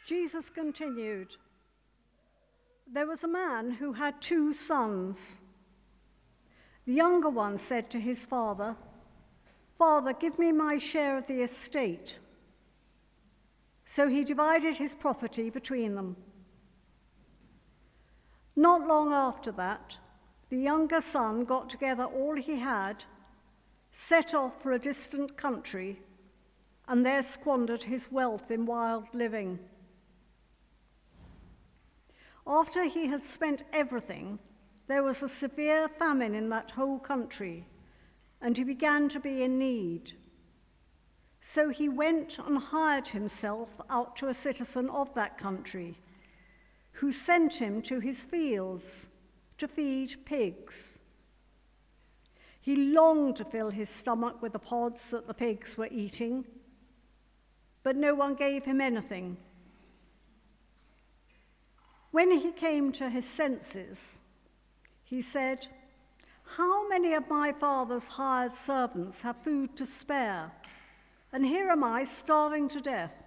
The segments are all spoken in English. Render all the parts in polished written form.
Jesus continued, "There was a man who had 2 sons. The younger one said to his father, 'Father, give me my share of the estate.' So he divided his property between them. Not long after that, the younger son got together all he had, set off for a distant country, and there squandered his wealth in wild living. After he had spent everything, there was a severe famine in that whole country, and he began to be in need. So he went and hired himself out to a citizen of that country, who sent him to his fields to feed pigs. He longed to fill his stomach with the pods that the pigs were eating, but no one gave him anything. When he came to his senses, he said, 'How many of my father's hired servants have food to spare, and here am I starving to death?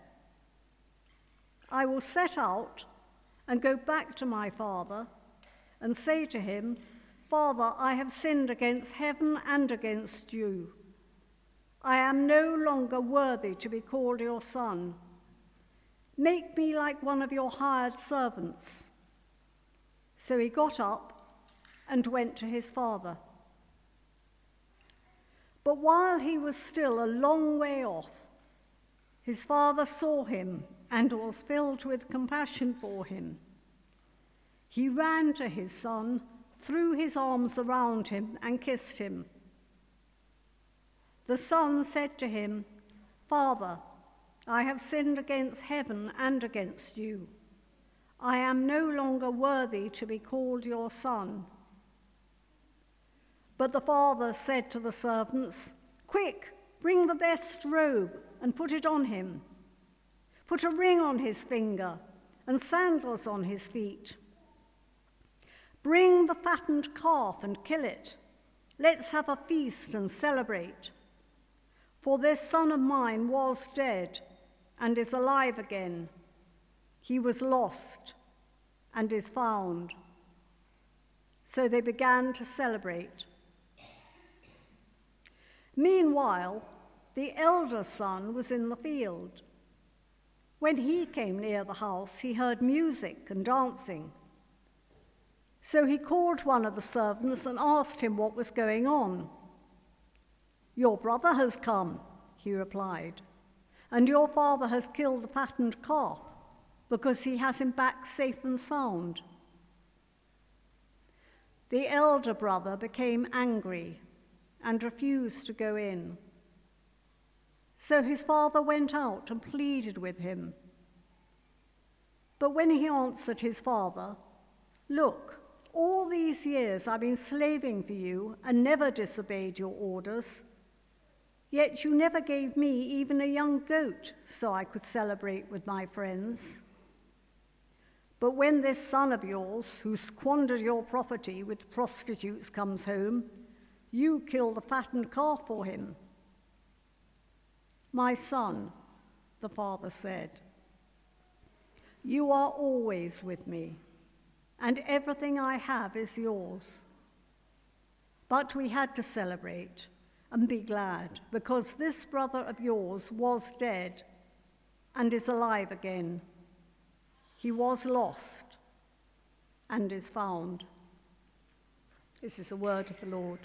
I will set out and go back to my father and say to him, Father, I have sinned against heaven and against you. I am no longer worthy to be called your son. Make me like one of your hired servants.' So he got up and went to his father. But while he was still a long way off, his father saw him and was filled with compassion for him. He ran to his son, threw his arms around him, and kissed him. The son said to him, 'Father, I have sinned against heaven and against you. I am no longer worthy to be called your son.' But the father said to the servants, 'Quick, bring the best robe and put it on him. Put a ring on his finger and sandals on his feet. Bring the fattened calf and kill it. Let's have a feast and celebrate. For this son of mine was dead and is alive again. He was lost and is found.' So they began to celebrate. Meanwhile, the elder son was in the field. When he came near the house, he heard music and dancing. So he called one of the servants and asked him what was going on. 'Your brother has come,' he replied, 'and your father has killed the fattened calf because he has him back safe and sound.' The elder brother became angry and refused to go in. So his father went out and pleaded with him. But when he answered his father, 'Look, all these years I've been slaving for you and never disobeyed your orders, yet you never gave me even a young goat so I could celebrate with my friends. But when this son of yours, who squandered your property with prostitutes, comes home, you kill the fattened calf for him.' 'My son,' the father said, 'you are always with me, and everything I have is yours. But we had to celebrate and be glad, because this brother of yours was dead and is alive again. He was lost and is found.'" This is the word of the Lord.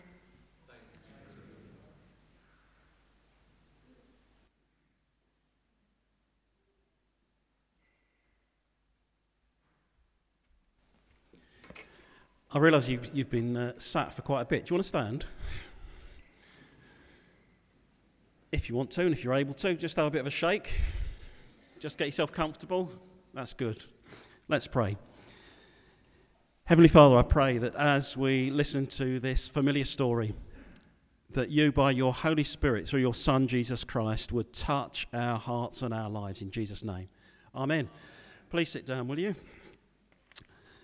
I realise you've been sat for quite a bit. Do you want to stand? If you want to, and if you're able to, just have a bit of a shake. Just get yourself comfortable. That's good. Let's pray. Heavenly Father, I pray that as we listen to this familiar story, that you, by your Holy Spirit, through your Son, Jesus Christ, would touch our hearts and our lives in Jesus' name. Amen. Please sit down, will you?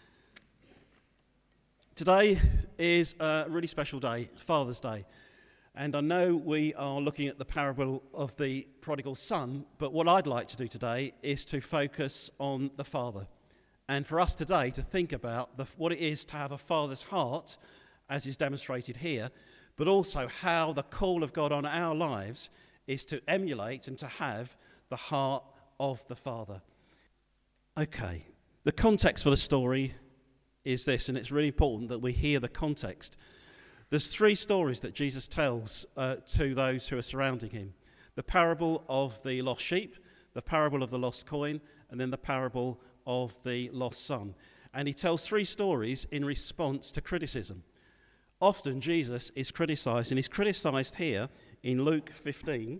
Today is a really special day, Father's Day. And I know we are looking at the parable of the prodigal son, but what I'd like to do today is to focus on the Father. And for us today to think about what it is to have a father's heart, as is demonstrated here, but also how the call of God on our lives is to emulate and to have the heart of the Father. Okay, the context for the story is this, and it's really important that we hear the context. There's 3 stories that Jesus tells to those who are surrounding him. The parable of the lost sheep, the parable of the lost coin, and then the parable of the lost son. And he tells 3 stories in response to criticism. Often Jesus is criticized, and he's criticized here in Luke 15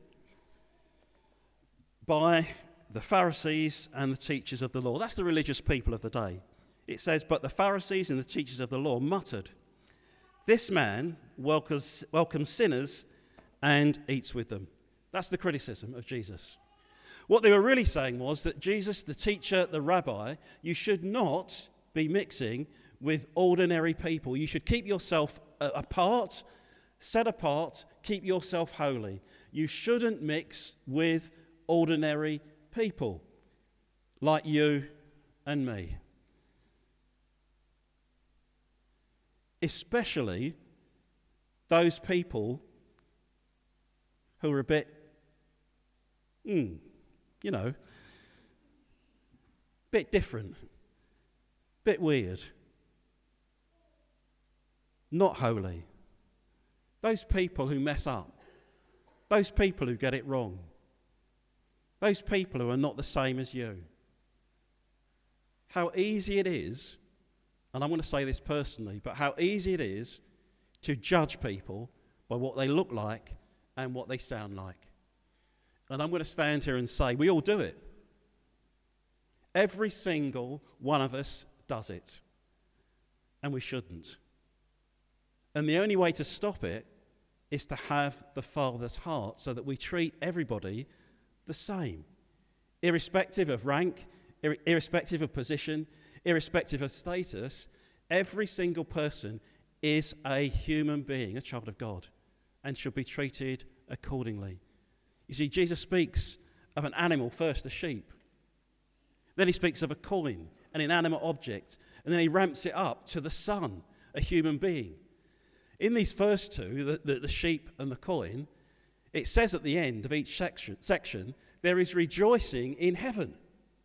by the Pharisees and the teachers of the law. That's the religious people of the day. It says, but the Pharisees and the teachers of the law muttered, "This man welcomes sinners and eats with them." That's the criticism of Jesus. What they were really saying was that Jesus, the teacher, the rabbi, you should not be mixing with ordinary people. You should keep yourself apart, set apart, keep yourself holy. You shouldn't mix with ordinary people like you and me. Especially those people who are a bit, bit different, bit weird, not holy. Those people who mess up, those people who get it wrong, those people who are not the same as you. How easy it is, and I'm going to say this personally, but how easy it is to judge people by what they look like and what they sound like. And I'm going to stand here and say, we all do it. Every single one of us does it. And we shouldn't. And the only way to stop it is to have the Father's heart so that we treat everybody the same. Irrespective of rank, irrespective of position, irrespective of status, every single person is a human being, a child of God, and should be treated accordingly. You see, Jesus speaks of an animal first, a sheep. Then he speaks of a coin, an inanimate object, and then he ramps it up to the son, a human being. In these first 2, the sheep and the coin, it says at the end of each section, there is rejoicing in heaven.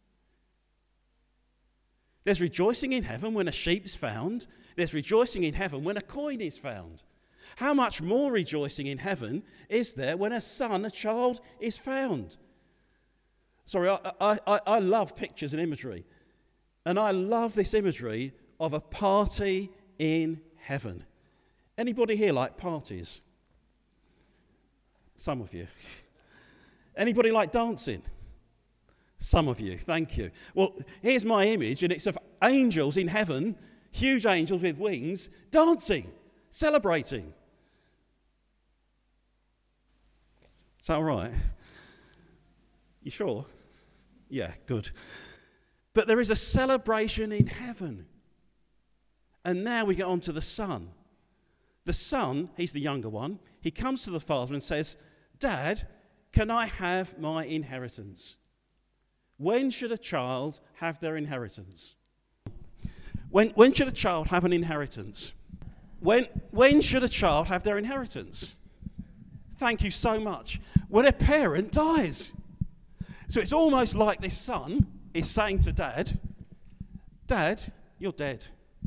There's rejoicing in heaven when a sheep is found. There's rejoicing in heaven when a coin is found. How much more rejoicing in heaven is there when a son, a child, is found? Sorry, I love pictures and imagery. And I love this imagery of a party in heaven. Anybody here like parties? Some of you. Anybody like dancing? Some of you, thank you. Well, here's my image, and it's of angels in heaven, huge angels with wings, dancing, celebrating. Is that all right? You sure? Yeah, good. But there is a celebration in heaven. And now we get on to the son. The son, he's the younger one, he comes to the father and says, "Dad, can I have my inheritance?" When should a child have their inheritance? When should a child have an inheritance? When should a child have their inheritance? Thank you so much. When a parent dies. So it's almost like this son is saying to Dad, "Dad, you're dead.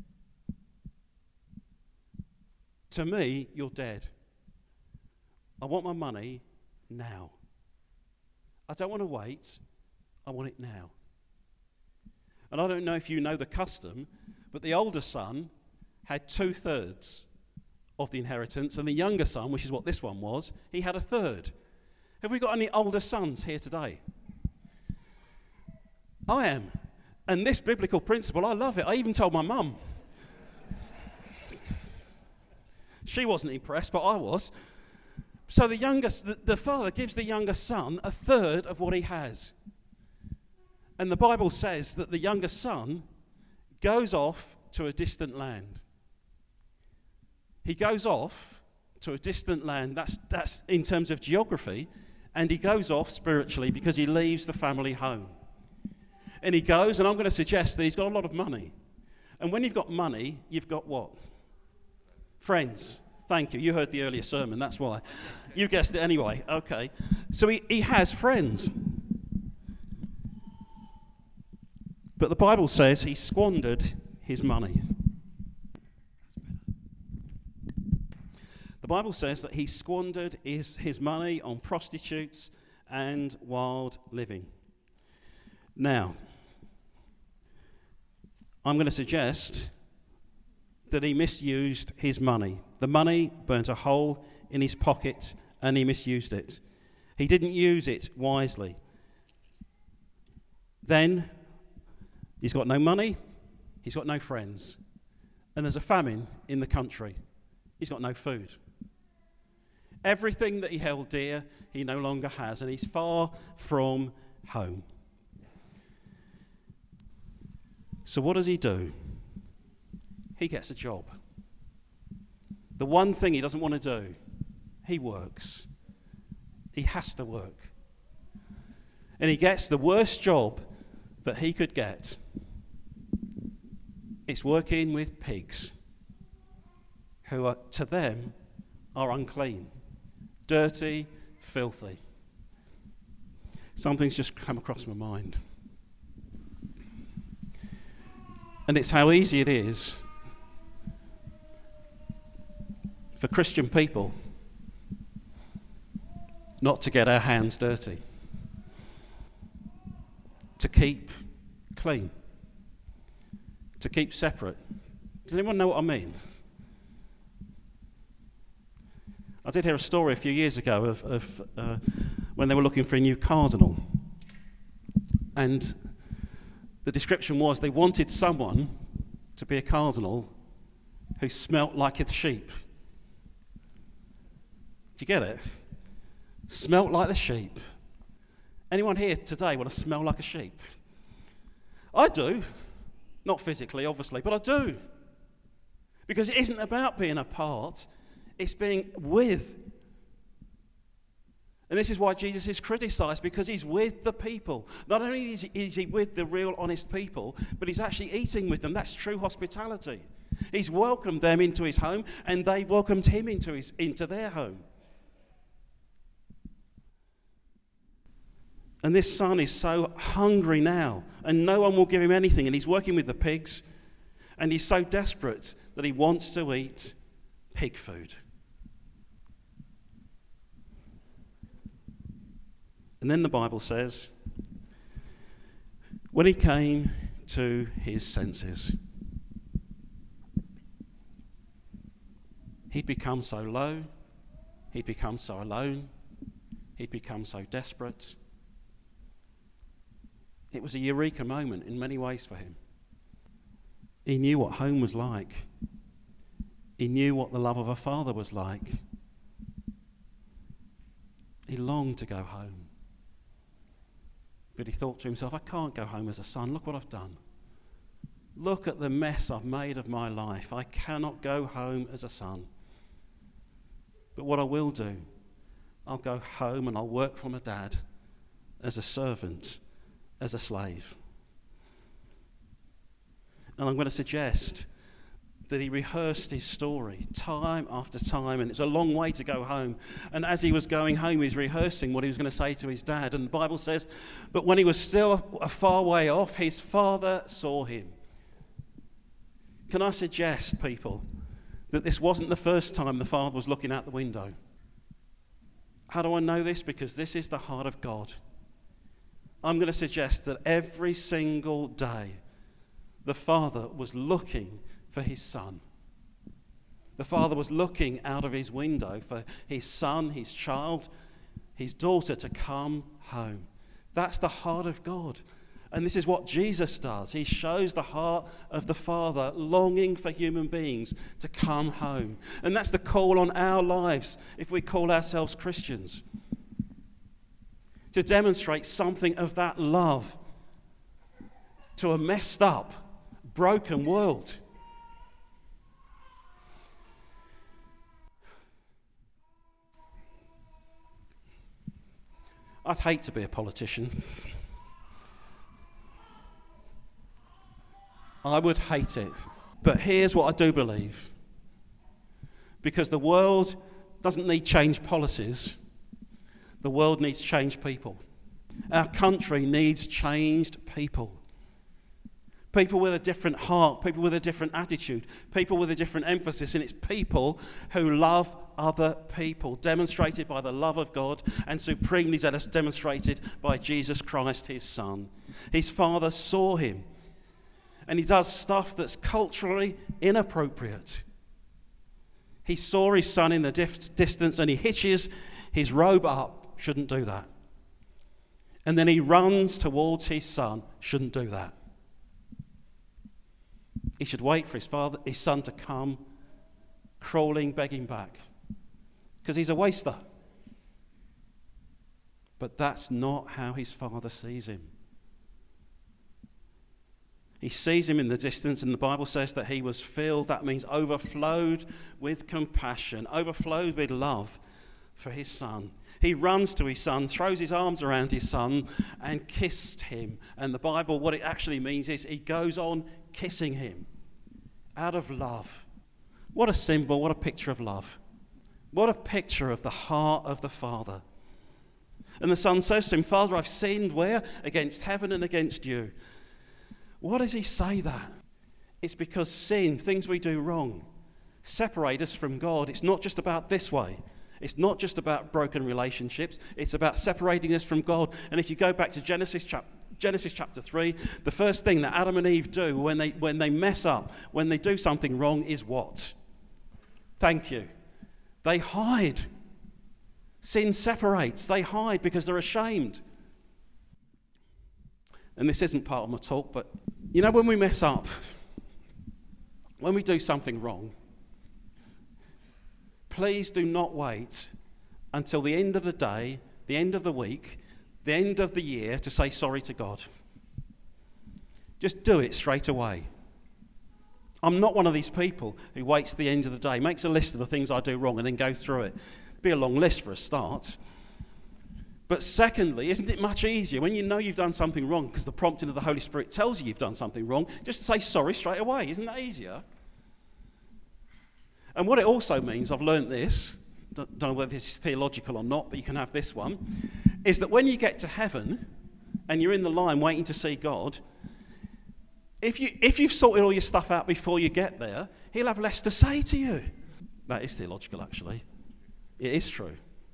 To me, you're dead. I want my money now. I don't want to wait. I want it now." And I don't know if you know the custom, but the older son had 2/3 of the inheritance, and the younger son, which is what this one was, he had 1/3. Have we got any older sons here today? I am. And this biblical principle, I love it. I even told my mum. She wasn't impressed, but I was. So the father gives the younger son 1/3 of what he has. And the Bible says that the younger son goes off to a distant land. He goes off to a distant land. That's in terms of geography. And he goes off spiritually because he leaves the family home. And he goes, and I'm going to suggest that he's got a lot of money. And when you've got money, you've got what? Friends. Thank you. You heard the earlier sermon, that's why. You guessed it anyway. Okay. So he has friends. But the Bible says he squandered his money. The Bible says that he squandered his money on prostitutes and wild living. Now, I'm going to suggest that he misused his money. The money burnt a hole in his pocket and he misused it. He didn't use it wisely. Then he's got no money, he's got no friends, and there's a famine in the country. He's got no food. Everything that he held dear, he no longer has, and he's far from home. So what does he do? He gets a job. The one thing he doesn't want to do, he works. He has to work. And he gets the worst job that he could get. It's working with pigs, who are, to them, are unclean, dirty, filthy. Something's just come across my mind. And it's how easy it is for Christian people not to get our hands dirty, to keep clean, to keep separate. Does anyone know what I mean? I did hear a story a few years ago of when they were looking for a new cardinal. And the description was they wanted someone to be a cardinal who smelt like a sheep. Do you get it? Smelt like the sheep. Anyone here today want to smell like a sheep? I do. Not physically, obviously, but I do. Because it isn't about being apart, it's being with. And this is why Jesus is criticised, because he's with the people. Not only is he with the real honest people, but he's actually eating with them. That's true hospitality. He's welcomed them into his home, and they welcomed him into their home. And this son is so hungry now, and no one will give him anything, and he's working with the pigs, and he's so desperate that he wants to eat pig food. And then the Bible says, when he came to his senses, he'd become so low, he'd become so alone, he'd become so desperate. It was a eureka moment in many ways for him. He knew what home was like. He knew what the love of a father was like. He longed to go home. But he thought to himself, I can't go home as a son. Look what I've done. Look at the mess I've made of my life. I cannot go home as a son. But what I will do, I'll go home and I'll work for my dad as a servant, as a slave. And I'm going to suggest that he rehearsed his story time after time, and it's a long way to go home. And as he was going home, he was rehearsing what he was going to say to his dad. And the Bible says, but when he was still a far way off, his father saw him. Can I suggest, people, that this wasn't the first time the father was looking out the window? How do I know this? Because this is the heart of God. I'm going to suggest that every single day, the father was looking for his son. The father was looking out of his window for his son, his child, his daughter to come home. That's the heart of God. And this is what Jesus does. He shows the heart of the Father longing for human beings to come home. And that's the call on our lives if we call ourselves Christians. To demonstrate something of that love to a messed up, broken world. I'd hate to be a politician. I would hate it. But here's what I do believe. Because the world doesn't need change policies. The world needs changed people. Our country needs changed people. People with a different heart, people with a different attitude, people with a different emphasis. And it's people who love other people, demonstrated by the love of God and supremely demonstrated by Jesus Christ, his Son. His Father saw him. And he does stuff that's culturally inappropriate. He saw his son in the distance and he hitches his robe up. Shouldn't do that. And then he runs towards his son. Shouldn't do that. He should wait for his son to come, crawling, begging back. Because he's a waster. But that's not how his father sees him. He sees him in the distance, and the Bible says that he was filled, that means overflowed with compassion, overflowed with love for his son. He runs to his son, throws his arms around his son, and kissed him. And the Bible, what it actually means is he goes on kissing him out of love. What a symbol, what a picture of love. What a picture of the heart of the Father. And the son says to him, Father, I've sinned where? Against heaven and against you. Why does he say that? It's because sin, things we do wrong, separate us from God. It's not just about this way. It's not just about broken relationships. It's about separating us from God. And if you go back to Genesis chapter 3, the first thing that Adam and Eve do when they mess up, when they do something wrong, is what? Thank you. They hide. Sin separates. They hide because they're ashamed. And this isn't part of my talk, but you know when we mess up, when we do something wrong, please do not wait until the end of the day, the end of the week, the end of the year to say sorry to God. Just do it straight away. I'm not one of these people who waits to the end of the day, makes a list of the things I do wrong and then goes through it. It'd be a long list for a start. But secondly, isn't it much easier when you know you've done something wrong because the prompting of the Holy Spirit tells you you've done something wrong, just say sorry straight away? Isn't that easier? And what it also means, I've learned this, don't know whether this is theological or not, but you can have this one, is that when you get to heaven and you're in the line waiting to see God, if you've sorted all your stuff out before you get there, he'll have less to say to you. That is theological, actually. It is true.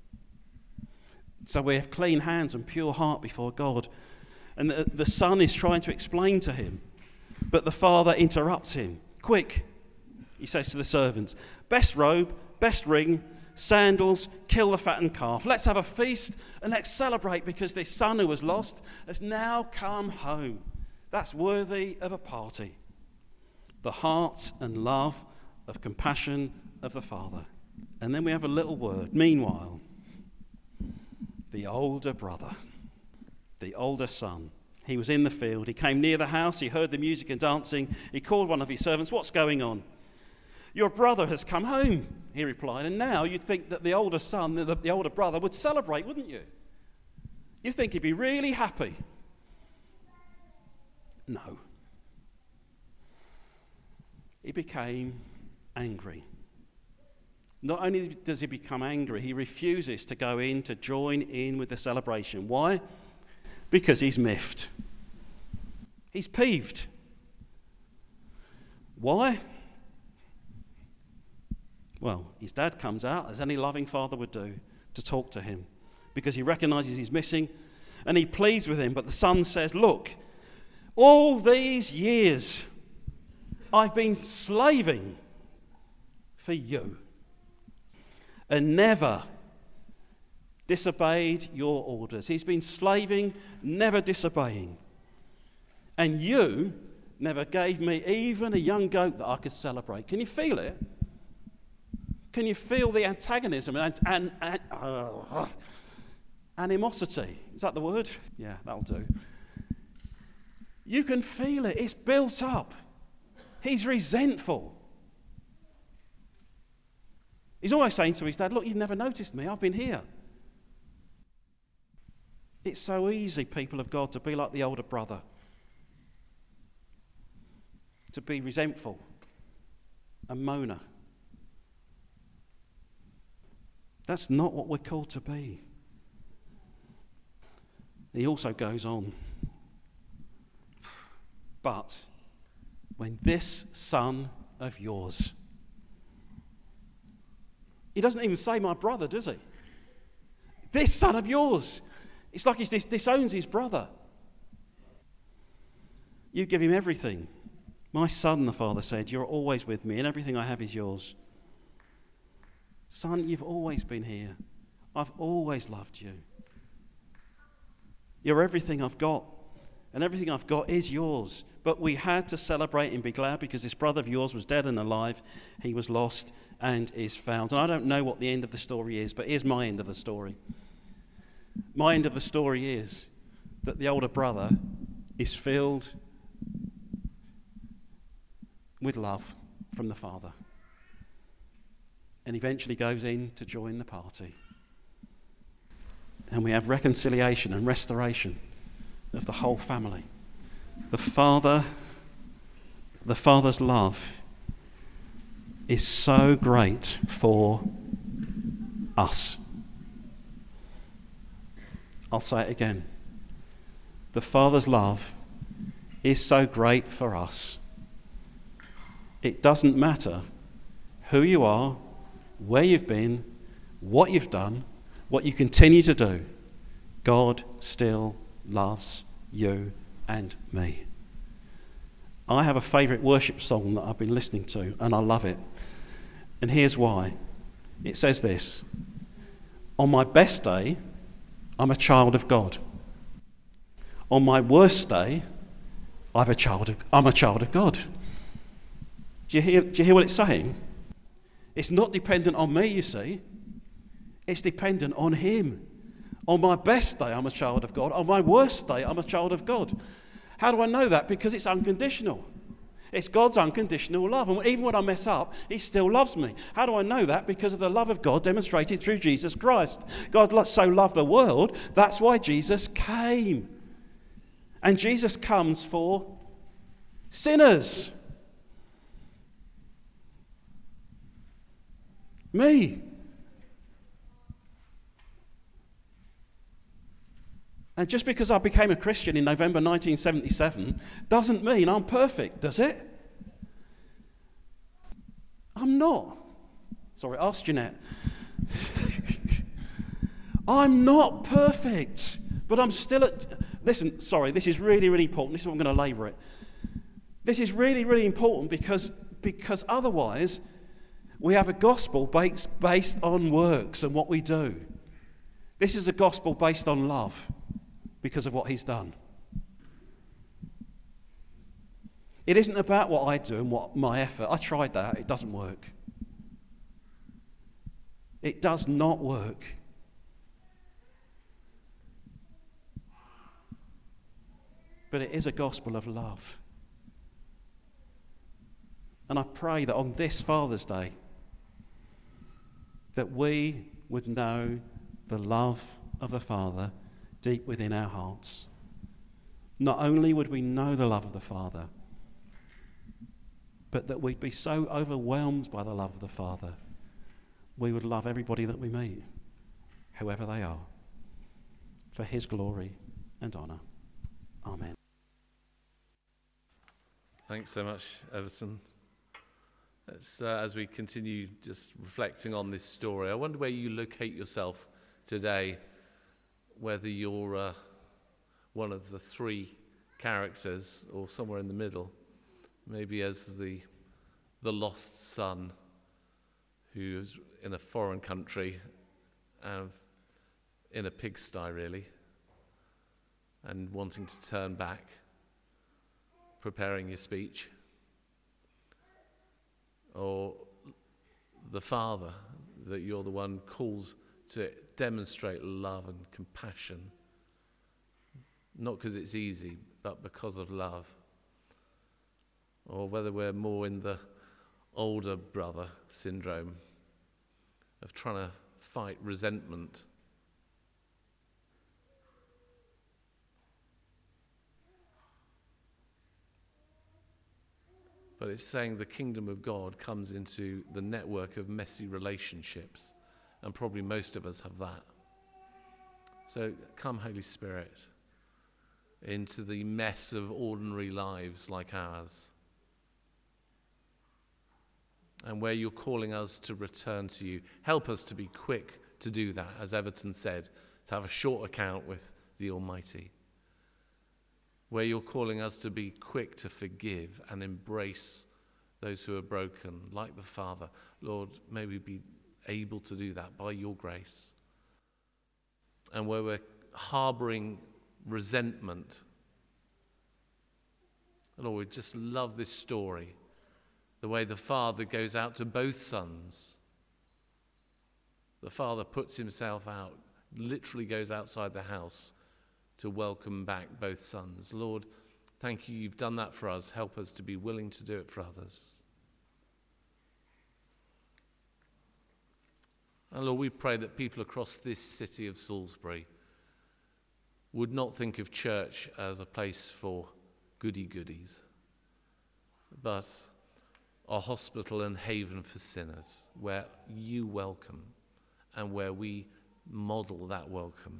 So we have clean hands and pure heart before God. And the son is trying to explain to him, but the father interrupts him. Quick, he says to the servants, best robe, best ring, sandals, kill the fattened calf. Let's have a feast and let's celebrate because this son who was lost has now come home. That's worthy of a party. The heart and love of compassion of the father. And then we have a little word. Meanwhile, the older brother, the older son, he was in the field. He came near the house. He heard the music and dancing. He called one of his servants. What's going on? Your brother has come home, he replied. And now you'd think that the older son, the older brother, would celebrate, wouldn't you? You'd think he'd be really happy. No. He became angry. Not only does he become angry, he refuses to go in to join in with the celebration. Why? Because he's miffed. He's peeved. Why? Well, his dad comes out, as any loving father would do, to talk to him because he recognizes he's missing and he pleads with him. But the son says, look, all these years I've been slaving for you and never disobeyed your orders. He's been slaving, never disobeying. And you never gave me even a young goat that I could celebrate. Can you feel it? Can you feel the antagonism and animosity? Is that the word? Yeah, that'll do. You can feel it. It's built up. He's resentful. He's always saying to his dad, look, you've never noticed me. I've been here. It's so easy, people of God, to be like the older brother, to be resentful, a moaner. That's not what we're called to be. He also goes on. But when this son of yours, he doesn't even say my brother, does he? This son of yours. It's like he disowns his brother. You give him everything. My son, the father said, you're always with me and everything I have is yours. Son, you've always been here. I've always loved you. You're everything I've got, and everything I've got is yours. But we had to celebrate and be glad because this brother of yours was dead and alive. He was lost and is found. And I don't know what the end of the story is, but here's my end of the story. My end of the story is that the older brother is filled with love from the father and eventually goes in to join the party. And we have reconciliation and restoration of the whole family. The father's love is so great for us. I'll say it again. The Father's love is so great for us. It doesn't matter who you are, where you've been, what you've done, what you continue to do. God still loves you and me. I have a favourite worship song that I've been listening to, and I love it. And here's why. It says this: on my best day, I'm a child of God. On my worst day, I'm a child of God. Do you hear what it's saying? It's not dependent on me, you see. It's dependent on him. On my best day, I'm a child of God. On my worst day, I'm a child of God. How do I know that? Because it's unconditional. It's God's unconditional love. And even when I mess up, he still loves me. How do I know that? Because of the love of God demonstrated through Jesus Christ. God so loved the world, that's why Jesus came. And Jesus comes for sinners. Me. And just because I became a Christian in November 1977 doesn't mean I'm perfect, does it? I'm not. Sorry, ask Jeanette. I'm not perfect, but I'm still listen, sorry, this is really, really important. This is what I'm going to labour it. This is really, really important because otherwise we have a gospel based on works and what we do. This is a gospel based on love because of what he's done. It isn't about what I do and what my effort. I tried that. It doesn't work. It does not work. But it is a gospel of love. And I pray that on this Father's Day, that we would know the love of the Father deep within our hearts. Not only would we know the love of the Father, but that we'd be so overwhelmed by the love of the Father, we would love everybody that we meet, whoever they are, for his glory and honour. Amen. Thanks so much, Everton. As we continue just reflecting on this story, I wonder where you locate yourself today, whether you're one of the three characters or somewhere in the middle, maybe as the lost son who's in a foreign country, in a pigsty really, and wanting to turn back, preparing your speech. Or the Father, that you're the one called to demonstrate love and compassion, not because it's easy, but because of love. Or whether we're more in the older brother syndrome of trying to fight resentment but it's saying the kingdom of God comes into the network of messy relationships, and probably most of us have that. So come, Holy Spirit, into the mess of ordinary lives like ours, and where you're calling us to return to you. Help us to be quick to do that, as Everton said, to have a short account with the Almighty. Where you're calling us to be quick to forgive and embrace those who are broken, like the Father. Lord, may we be able to do that by your grace. And where we're harboring resentment, Lord, we just love this story. The way the father goes out to both sons. The father puts himself out, literally goes outside the house to welcome back both sons. Lord, thank you, you've done that for us. Help us to be willing to do it for others. And Lord, we pray that people across this city of Salisbury would not think of church as a place for goody-goodies, but a hospital and haven for sinners, where you welcome and where we model that welcome.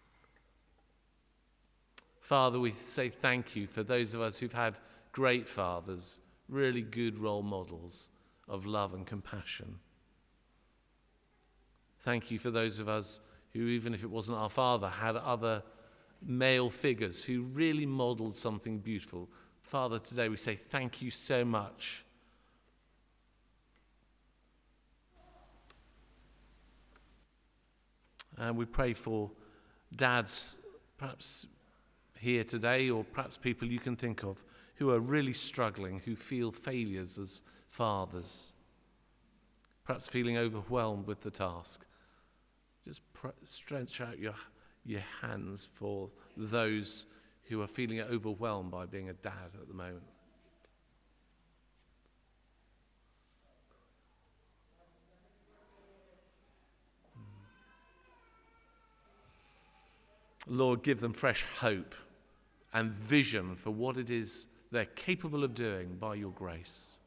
Father, we say thank you for those of us who've had great fathers, really good role models of love and compassion. Thank you for those of us who, even if it wasn't our father, had other male figures who really modeled something beautiful. Father, today we say thank you so much. And we pray for dads, perhaps here today, or perhaps people you can think of, who are really struggling, who feel failures as fathers, perhaps feeling overwhelmed with the task. Just stretch out your hands for those who are feeling overwhelmed by being a dad at the moment. Lord, give them fresh hope and vision for what it is they're capable of doing by your grace.